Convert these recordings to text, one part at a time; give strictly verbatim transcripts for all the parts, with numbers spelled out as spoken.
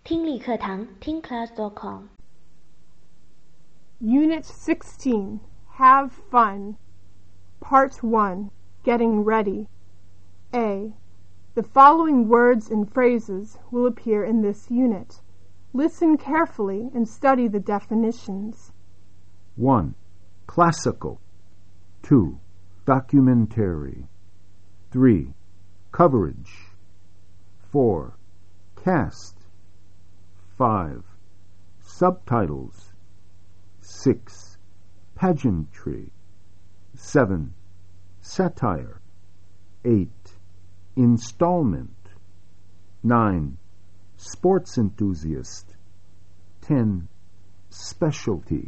听力课堂听 class dot com Unit sixteen, Have Fun. Part one, Getting Ready. A. The following words and phrases will appear in this unit. Listen carefully and study the definitions. one. Classical. two. Documentary. three. Coverage. four. Cast. five. Subtitles. six. Pageantry. seven. Satire. eight. Installment. nine. Sports enthusiast. ten. Specialty.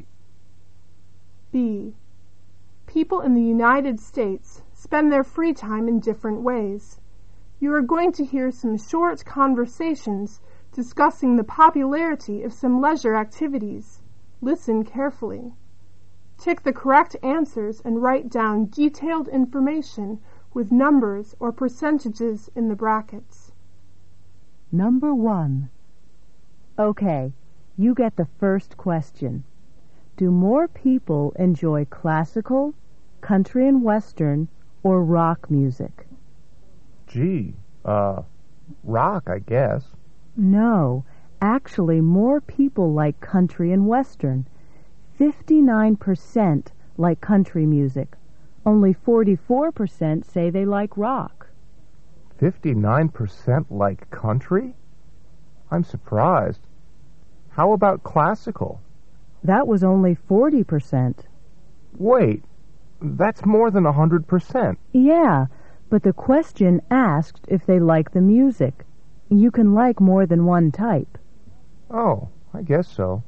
B. People in the United States spend their free time in different ways. You are going to hear some short conversations discussing the popularity of some leisure activities. Listen carefully. Tick the correct answers and write down detailed information with numbers or percentages in the brackets. Number one. Okay, you get the first question. Do more people enjoy classical, country and western, or rock music? Gee, uh, rock, I guess. No, actually more people like country and western. fifty-nine percent like country music. Only forty-four percent say they like rock. fifty-nine percent like country? I'm surprised. How about classical? That was only forty percent. Wait, that's more than one hundred percent. Yeah, but the question asked if they like the music. You can like more than one type. Oh, I guess so.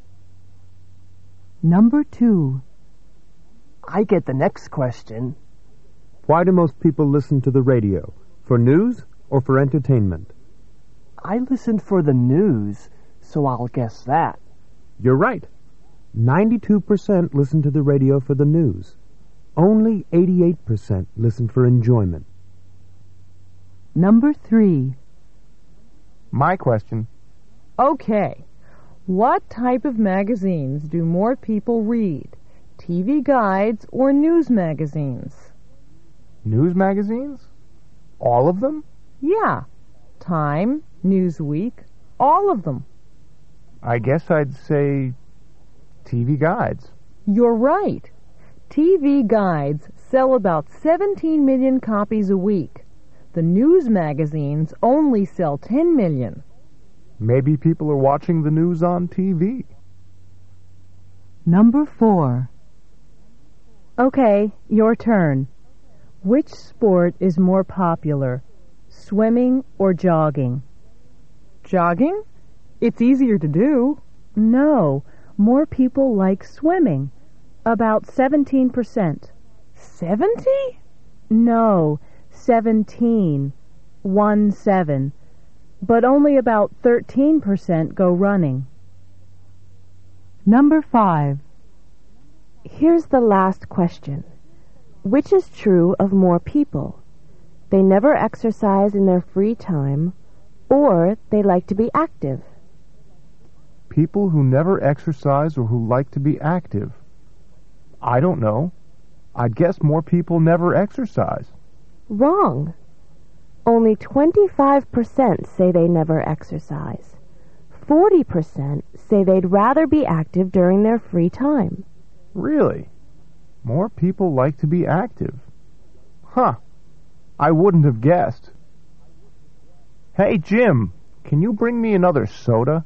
Number two. I get the next question. Why do most people listen to the radio? For news or for entertainment? I listened for the news, so I'll guess that. You're right. ninety-two percent listen to the radio for the news. Only eighty-eight percent listen for enjoyment. Number three. My question. Okay. What type of magazines do more people read? T V guides or news magazines? News magazines? All of them? Yeah. Time, Newsweek, all of them. I guess I'd say T V guides. You're right. T V guides sell about seventeen million copies a week. The news magazines only sell ten million. Maybe people are watching the news on T V. Number four. Okay, your turn. Which sport is more popular, swimming or jogging? Jogging? It's easier to do. No, more people like swimming. About seventeen percent. Seventy? No, seventeen. One seven. But only about thirteen percent go running. Number five. Here's the last question. Which is true of more people? They never exercise in their free time, or they like to be active. People who never exercise or who like to be active. I don't know. I'd guess more people never exercise. Wrong. Only twenty-five percent say they never exercise. forty percent say they'd rather be active during their free time. Really? More people like to be active. Huh. I wouldn't have guessed. Hey, Jim, can you bring me another soda?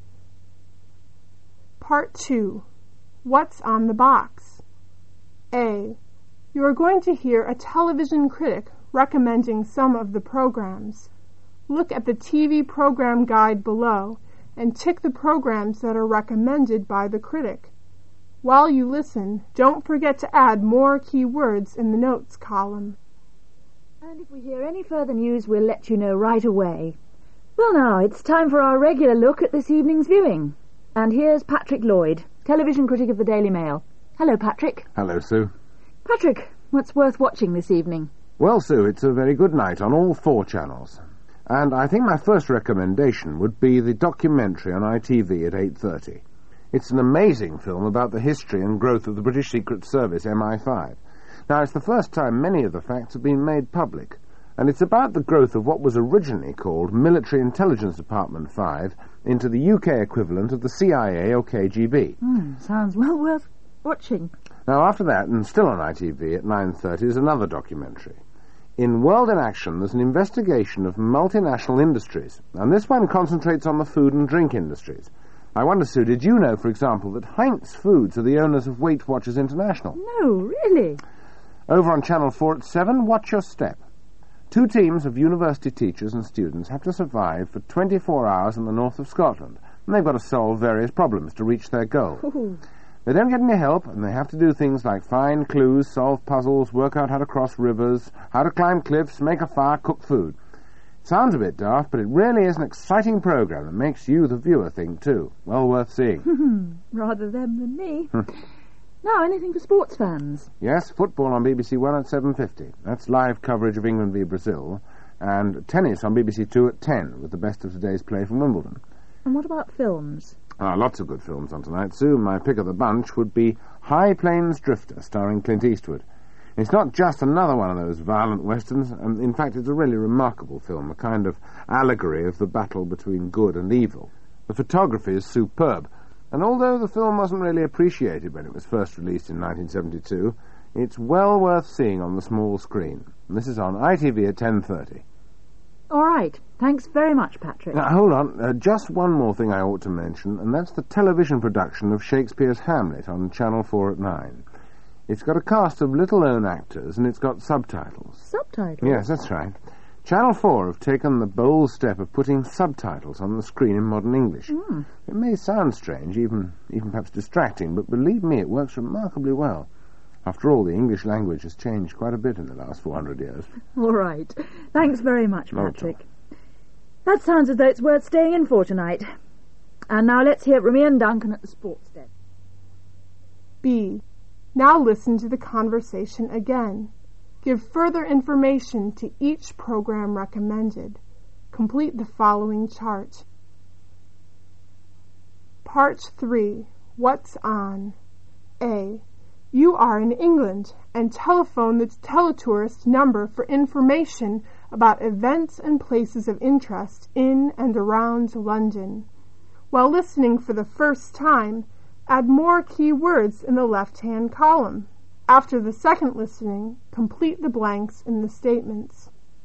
Part two, What's on the Box? A. You are going to hear a television critic recommending some of the programs. Look at the T V program guide below and tick the programs that are recommended by the critic. While you listen, don't forget to add more key words in the notes column. And if we hear any further news, we'll let you know right away. Well, now, it's time for our regular look at this evening's viewing. And here's Patrick Lloyd, television critic of the Daily Mail. Hello, Patrick. Hello, Sue. Patrick, what's worth watching this evening? Well, Sue, it's a very good night on all four channels. And I think my first recommendation would be the documentary on I T V at eight thirty. It's an amazing film about the history and growth of the British Secret Service, M I five. Now, it's the first time many of the facts have been made public, and it's about the growth of what was originally called Military Intelligence Department five into the U K equivalent of the C I A or K G B. Mm, sounds well worth watching. Now, after that, and still on I T V at nine thirty, is another documentary. In World in Action, there's an investigation of multinational industries, and this one concentrates on the food and drink industries. I wonder, Sue, did you know, for example, that Heinz Foods are the owners of Weight Watchers International? No, really? Over on Channel four at seven, Watch Your Step. Two teams of university teachers and students have to survive for twenty-four hours in the north of Scotland, and they've got to solve various problems to reach their goal. Ooh. They don't get any help, and they have to do things like find clues, solve puzzles, work out how to cross rivers, how to climb cliffs, make a fire, cook food. It sounds a bit daft, but it really is an exciting programme that makes you, the viewer, think too. Well worth seeing. Rather them than me. Now, anything for sports fans? Yes, football on B B C One at seven fifty. That's live coverage of England v Brazil. And tennis on B B C Two at ten, with the best of today's play from Wimbledon. And what about films? Ah, lots of good films on tonight. Soon my pick of the bunch would be High Plains Drifter, starring Clint Eastwood. It's not just another one of those violent westerns, and in fact it's a really remarkable film, a kind of allegory of the battle between good and evil. The photography is superb, and although the film wasn't really appreciated when it was first released in nineteen seventy-two, it's well worth seeing on the small screen. And this is on I T V at ten thirty. All right. Thanks very much, Patrick. Now, hold on. Uh, just one more thing I ought to mention, and that's the television production of Shakespeare's Hamlet on Channel four at nine. It's got a cast of little-known actors, and it's got subtitles. Subtitles? Yes, that's right. Channel four have taken the bold step of putting subtitles on the screen in modern English. Mm. It may sound strange, even, even perhaps distracting, but believe me, it works remarkably well. After all, the English language has changed quite a bit in the last four hundred years. All right. Thanks very much, Patrick. That sounds as though it's worth staying in for tonight. And now let's hear from Ian Duncan at the sports desk. B. Now listen to the conversation again. Give further information to each program recommended. Complete the following chart. Part three. What's on? A. You are in England and telephone the teletourist number for information about events and places of interest in and around London. While listening for the first time, add more key words in the left-hand column. After the second listening, complete the blanks in the statements.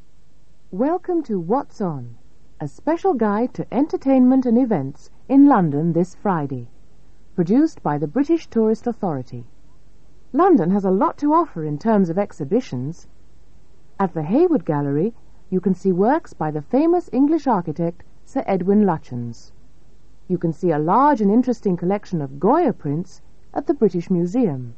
Welcome to What's On, a special guide to entertainment and events in London this Friday, produced by the British Tourist Authority. London has a lot to offer in terms of exhibitions. At the Hayward Gallery, you can see works by the famous English architect Sir Edwin Lutyens. You can see a large and interesting collection of Goya prints at the British Museum.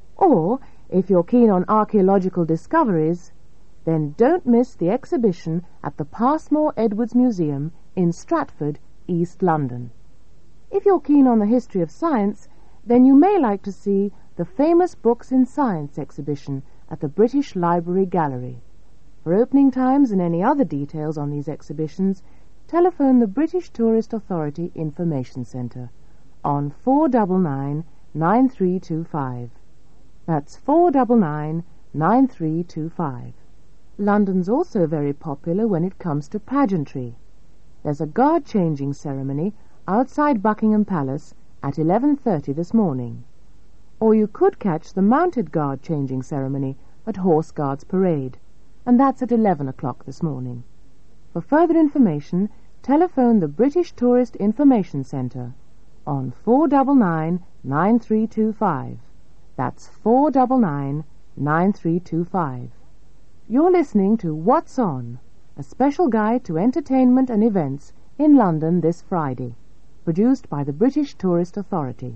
Or, if you're keen on archaeological discoveries, then don't miss the exhibition at the Passmore Edwards Museum in Stratford, East London. If you're keen on the history of science, then you may like to see the famous Books in Science exhibition at the British Library Gallery. For opening times and any other details on these exhibitions, telephone the British Tourist Authority Information Centre on four nine nine, nine three two five. That's four nine nine, nine three two five. London's also very popular when it comes to pageantry. There's a guard-changing ceremony outside Buckingham Palace at eleven thirty this morning. Or you could catch the mounted guard changing ceremony at Horse Guards Parade, and that's at eleven o'clock this morning. For further information, telephone the British Tourist Information Centre on four nine nine, nine three two five. That's four nine nine, nine three two five. You're listening to What's On, a special guide to entertainment and events in London this Friday, produced by the British Tourist Authority.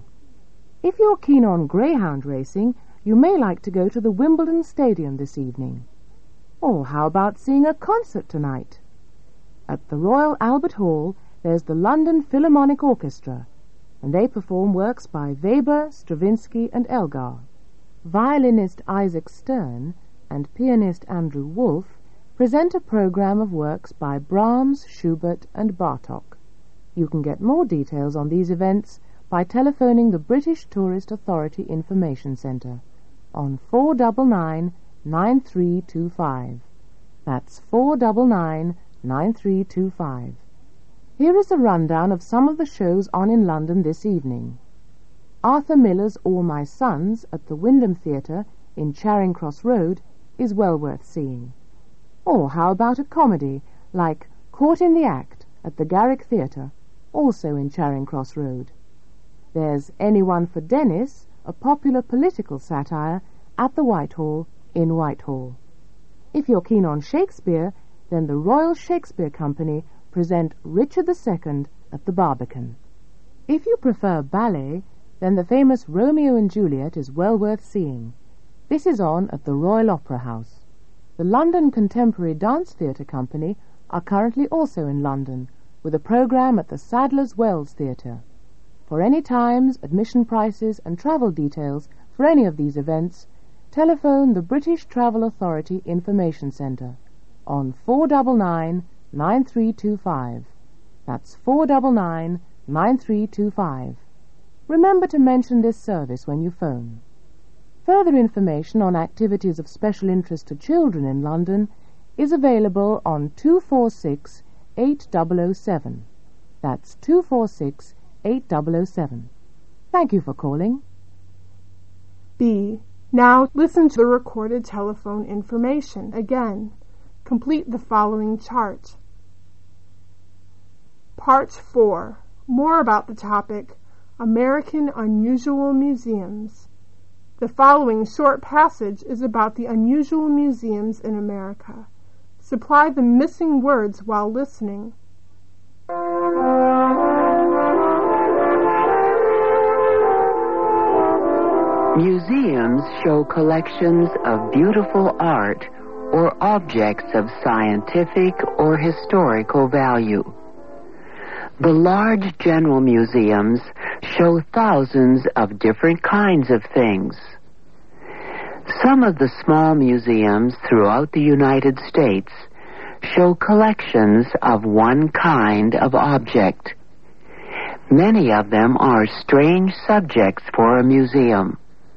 If you're keen on greyhound racing, you may like to go to the Wimbledon Stadium this evening. Or how about seeing a concert tonight? At the Royal Albert Hall, there's the London Philharmonic Orchestra, and they perform works by Weber, Stravinsky and Elgar. Violinist Isaac Stern and pianist Andrew Wolfe present a program of works by Brahms, Schubert and Bartók. You can get more details on these events by telephoning the British Tourist Authority Information Centre on four nine nine, nine three two five. That's four nine nine, nine three two five. Here is a rundown of some of the shows on in London this evening. Arthur Miller's All My Sons at the Wyndham Theatre in Charing Cross Road is well worth seeing. Or how about a comedy like Caught in the Act at the Garrick Theatre, also in Charing Cross Road. There's Anyone for Dennis, a popular political satire, at the Whitehall in Whitehall. If you're keen on Shakespeare, then the Royal Shakespeare Company present Richard the Second at the Barbican. If you prefer ballet, then the famous Romeo and Juliet is well worth seeing. This is on at the Royal Opera House. The London Contemporary Dance Theatre Company are currently also in London, with a programme at the Sadler's Wells Theatre. For any times, admission prices and travel details for any of these events, telephone the British Travel Authority Information Centre on four nine nine, nine three two five. That's four nine nine, nine three two five. Remember to mention this service when you phone. Further information on activities of special interest to children in London is available on two four six, eight zero zero seven. That's two four six, eight zero zero seven. Thank you for calling. B. Now listen to the recorded telephone information again. Complete the following chart. Part four. More about the topic American Unusual Museums. The following short passage is about the unusual museums in America. Supply the missing words while listening. Museums show collections of beautiful art or objects of scientific or historical value. The large general museums show thousands of different kinds of things. Some of the small museums throughout the United States show collections of one kind of object. Many of them are strange subjects for a museum.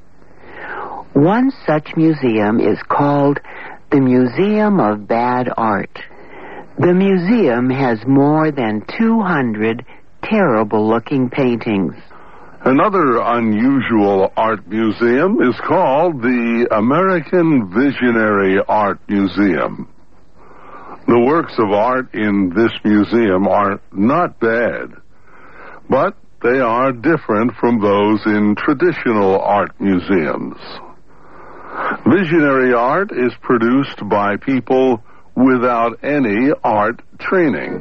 One such museum is called the Museum of Bad Art. The museum has more than two hundred terrible-looking paintings. Another unusual art museum is called the American Visionary Art Museum. The works of art in this museum are not bad, but they are different from those in traditional art museums. Visionary art is produced by people without any art training.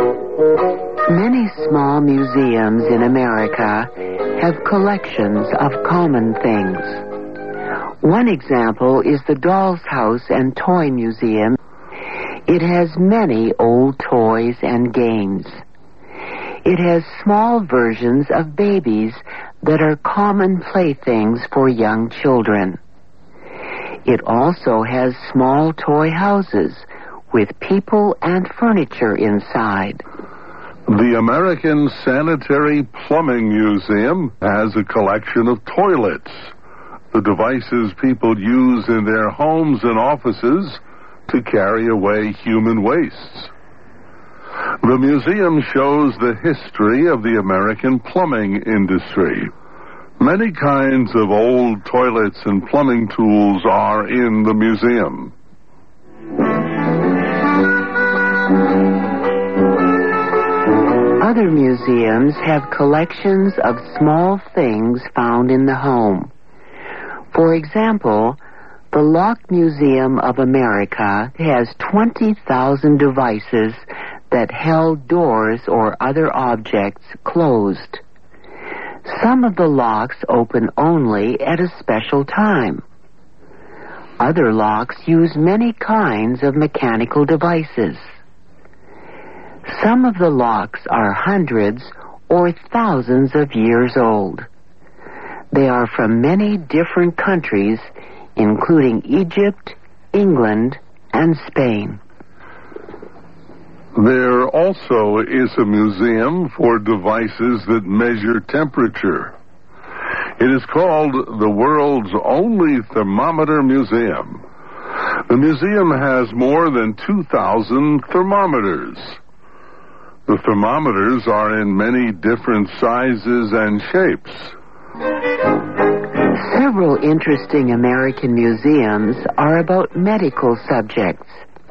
Many small museums in America have collections of common things. One example is the Doll's House and Toy Museum. It has many old toys and games. It has small versions of babies that are common playthings for young children. It also has small toy houses with people and furniture inside. The American Sanitary Plumbing Museum has a collection of toilets, the devices people use in their homes and offices to carry away human wastes. The museum shows the history of the American plumbing industry. Many kinds of old toilets and plumbing tools are in the museum. Other museums have collections of small things found in the home. For example, the Lock Museum of America has twenty thousand devices that held doors or other objects closed. Some of the locks open only at a special time. Other locks use many kinds of mechanical devices. Some of the locks are hundreds or thousands of years old. They are from many different countries, including Egypt, England, and Spain. There also is a museum for devices that measure temperature. It is called the world's only thermometer museum. The museum has more than two thousand thermometers. The thermometers are in many different sizes and shapes. Several interesting American museums are about medical subjects.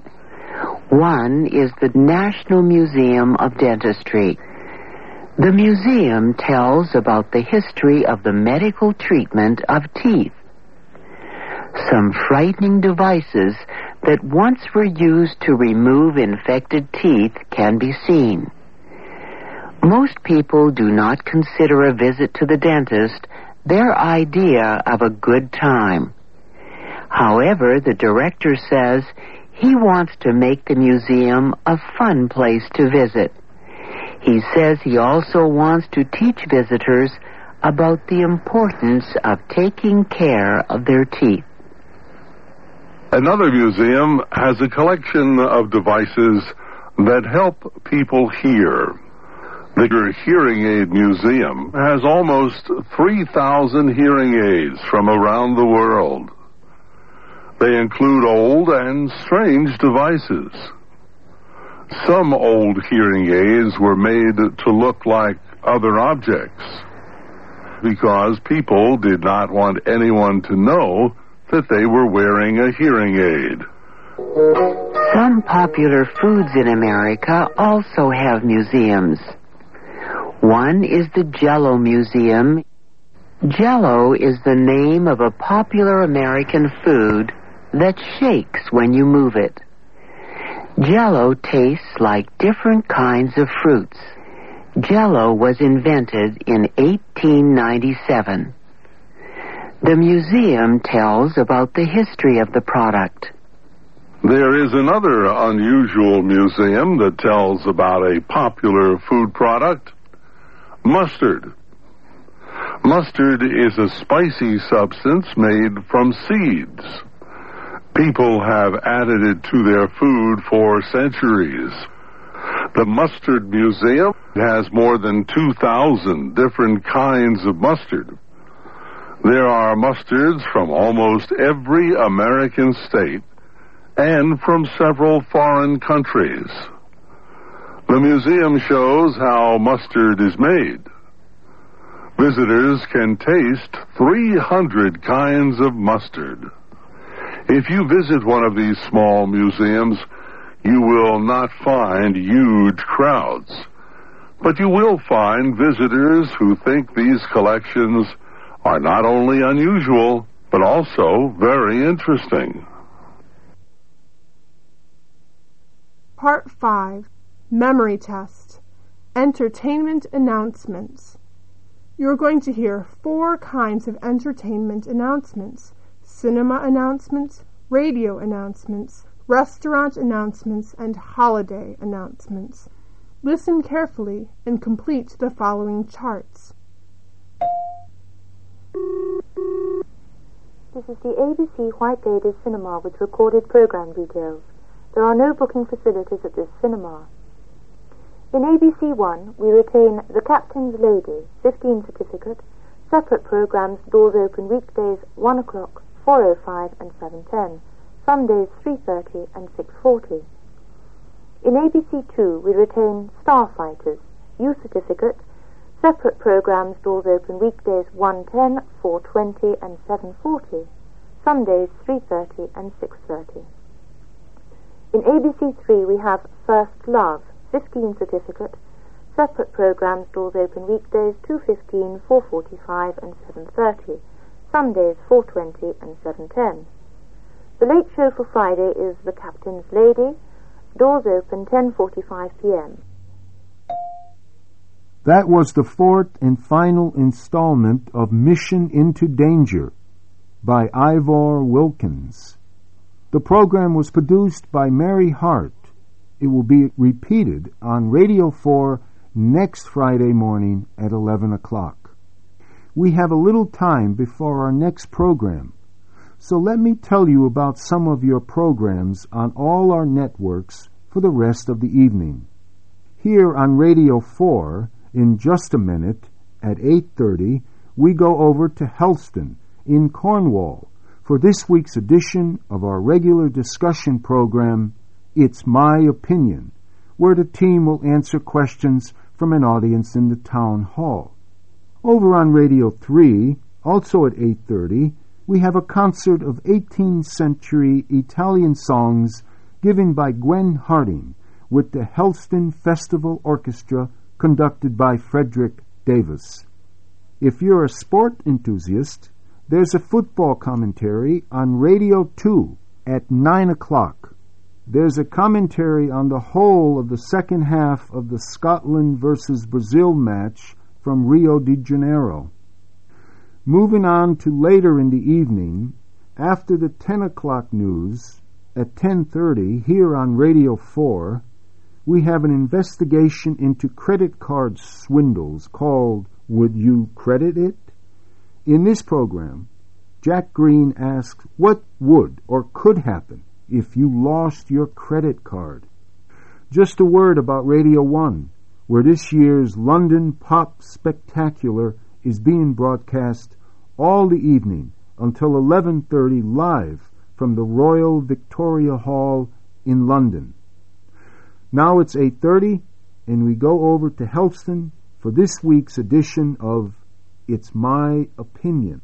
One is the National Museum of Dentistry. The museum tells about the history of the medical treatment of teeth. Some frightening devices that once were used to remove infected teeth can be seen. Most people do not consider a visit to the dentist their idea of a good time. However, the director says he wants to make the museum a fun place to visit. He says he also wants to teach visitors about the importance of taking care of their teeth. Another museum has a collection of devices that help people hear. The Hearing Aid Museum has almost three thousand hearing aids from around the world. They include old and strange devices. Some old hearing aids were made to look like other objects because people did not want anyone to know that they were wearing a hearing aid. Some popular foods in America also have museums. One is the Jell-O Museum. Jell-O is the name of a popular American food that shakes when you move it. Jell-O tastes like different kinds of fruits. Jell-O was invented in eighteen ninety-seven. The museum tells about the history of the product. There is another unusual museum that tells about a popular food product, mustard. Mustard is a spicy substance made from seeds. People have added it to their food for centuries. The Mustard Museum has more than two thousand different kinds of mustard. There are mustards from almost every American state and from several foreign countries. The museum shows how mustard is made. Visitors can taste three hundred kinds of mustard. If you visit one of these small museums, you will not find huge crowds, but you will find visitors who think these collections are not only unusual, but also very interesting. Part five, Memory Test, Entertainment Announcements. You're going to hear four kinds of entertainment announcements: cinema announcements, radio announcements, restaurant announcements, and holiday announcements. Listen carefully and complete the following charts. This is the A B C White Ladies Cinema with recorded program details. There are no booking facilities at this cinema. In A B C one, we retain The Captain's Lady, fifteen certificate, separate programs, doors open weekdays one o'clock, four oh five and seven ten, Sundays three thirty and six forty. In A B C two, we retain Starfighters, youth certificate, separate programs, doors open weekdays one ten, four twenty and seven forty, Sundays three thirty and six thirty. In A B C three, we have First Love, fifteen certificate, separate programs, doors open weekdays two fifteen, four forty-five and seven thirty, Sundays four twenty and seven ten. The late show for Friday is The Captain's Lady, doors open ten forty-five p.m. That was the fourth and final installment of Mission into Danger by Ivor Wilkins. The program was produced by Mary Hart. It will be repeated on Radio four next Friday morning at eleven o'clock. We have a little time before our next program, so let me tell you about some of your programs on all our networks for the rest of the evening. Here on Radio four, in just a minute, at eight thirty, we go over to Helston in Cornwall for this week's edition of our regular discussion program, It's My Opinion, where the team will answer questions from an audience in the town hall. Over on Radio three, also at eight thirty, we have a concert of eighteenth century Italian songs given by Gwen Harding with the Helston Festival Orchestra conducted by Frederick Davis. If you're a sport enthusiast, there's a football commentary on Radio two at nine o'clock. There's a commentary on the whole of the second half of the Scotland versus Brazil match from Rio de Janeiro. Moving on to later in the evening, after the ten o'clock news, at ten thirty, here on Radio four, we have an investigation into credit card swindles called Would You Credit It? In this program, Jack Green asks what would or could happen if you lost your credit card. Just a word about Radio one, where this year's London Pop Spectacular is being broadcast all the evening until eleven thirty live from the Royal Victoria Hall in London. Now it's eight thirty, and we go over to Helston for this week's edition of It's My Opinion.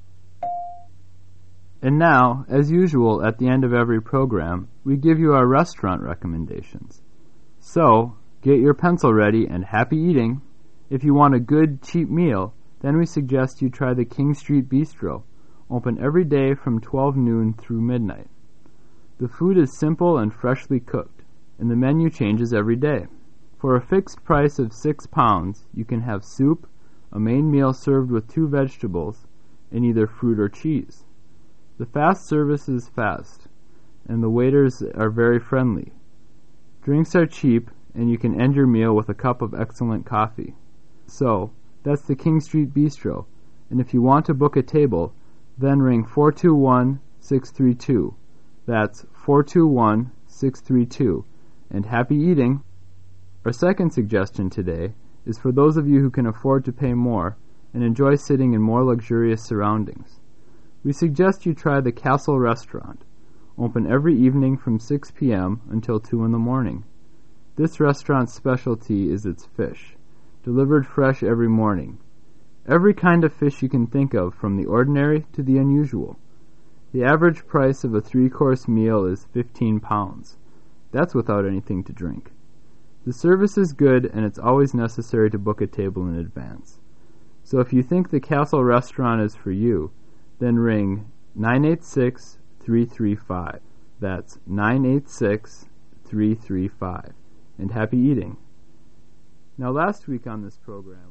And now, as usual at the end of every program, we give you our restaurant recommendations. So, get your pencil ready and happy eating. If you want a good, cheap meal, then we suggest you try the King Street Bistro, open every day from twelve noon through midnight. The food is simple and freshly cooked, and the menu changes every day. For a fixed price of six pounds, you can have soup, a main meal served with two vegetables, and either fruit or cheese. The fast service is fast, and the waiters are very friendly. Drinks are cheap, and you can end your meal with a cup of excellent coffee. So, that's the King Street Bistro, and if you want to book a table, then ring four two one, six three two. That's four two one, six three two. And happy eating! Our second suggestion today is for those of you who can afford to pay more and enjoy sitting in more luxurious surroundings. We suggest you try the Castle Restaurant, open every evening from six p.m. until two in the morning. This restaurant's specialty is its fish, delivered fresh every morning. Every kind of fish you can think of, from the ordinary to the unusual. The average price of a three-course meal is fifteen pounds. That's without anything to drink. The service is good, and it's always necessary to book a table in advance. So if you think the Castle Restaurant is for you, then ring nine eight six, three three five. That's nine eight six, three three five. And happy eating. Now, last week on this program,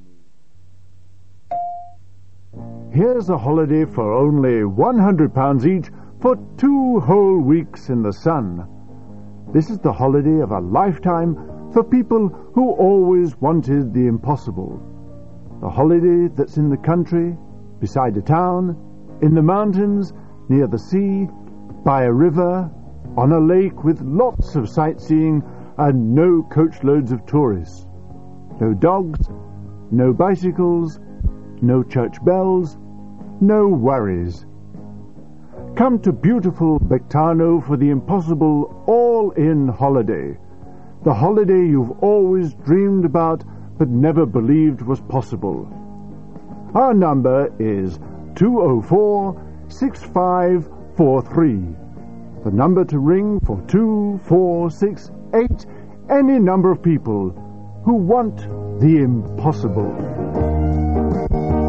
we... Here's a holiday for only one hundred pounds each for two whole weeks in the sun. This is the holiday of a lifetime for people who always wanted the impossible. The holiday that's in the country, beside a town, in the mountains, near the sea, by a river, on a lake with lots of sightseeing and no coachloads of tourists. No dogs, no bicycles, no church bells, no worries. Come to beautiful Bectano for the impossible all-in holiday. The holiday you've always dreamed about but never believed was possible. Our number is two oh four, six five four three. The number to ring for two, four, six, eight, any number of people who want the impossible.